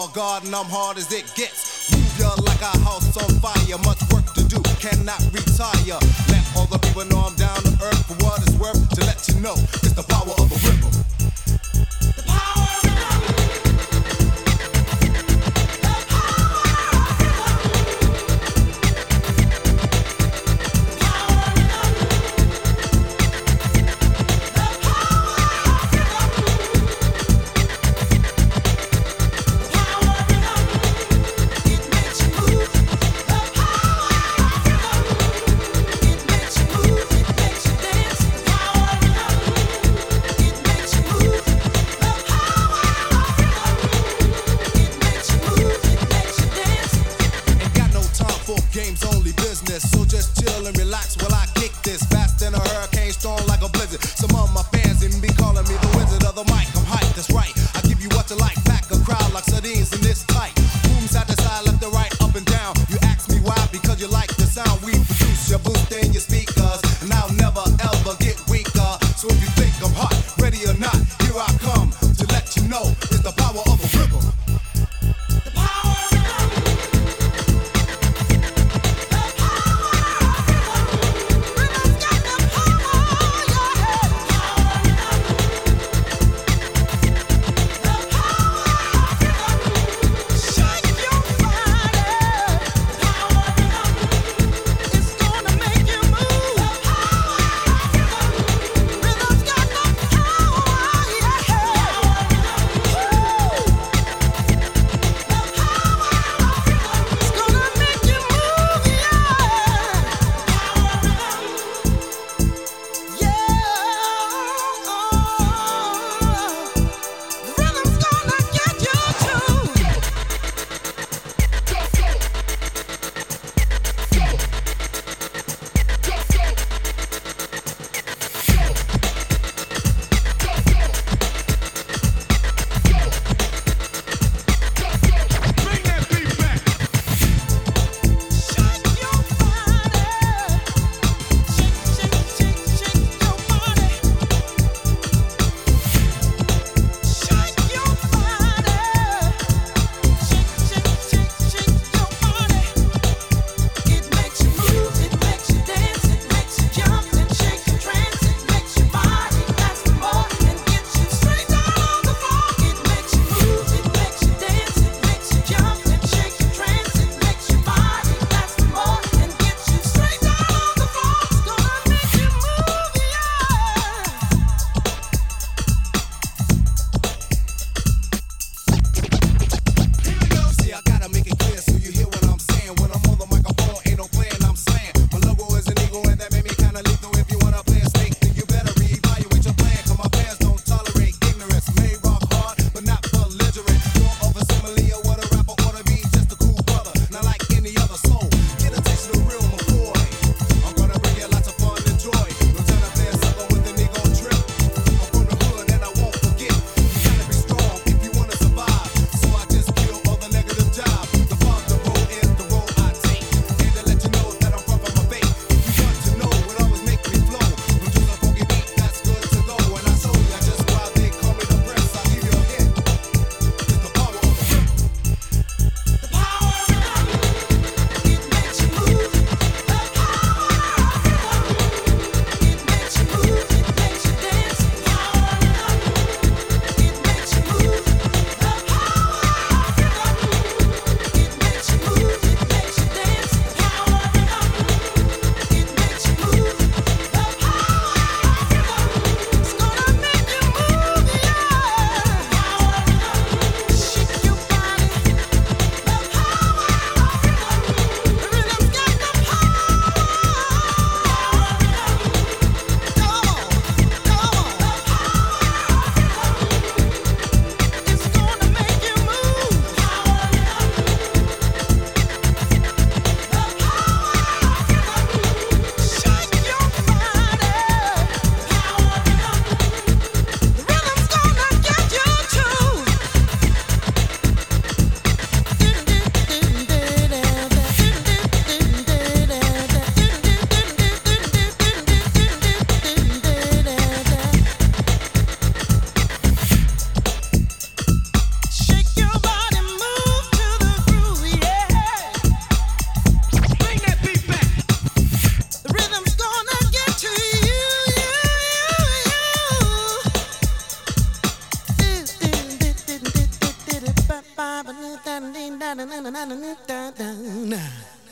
on guard and I'm hard as it gets. Move ya like a house on fire, much work to do, cannot retire. Let all the people know I'm down to earth for what it's worth. To let you know, it's the power of a rhythm. The power of a so just chill and relax while I kick this. Fast than a hurricane, strong like a blizzard. Some of my fans even be calling me the wizard of the mic. I'm hyped, that's right. I give you what you like. Pack a crowd like sardines in this tight. Boom side to side, left to right, up and down. You ask me why? Because you like the sound we produce. Your boost in your speakers, and I'll never ever get weaker. So if you think I'm hot, ready or not, here I come to let you know it's the power of a rhythm. ba ba da da da da da da da da da.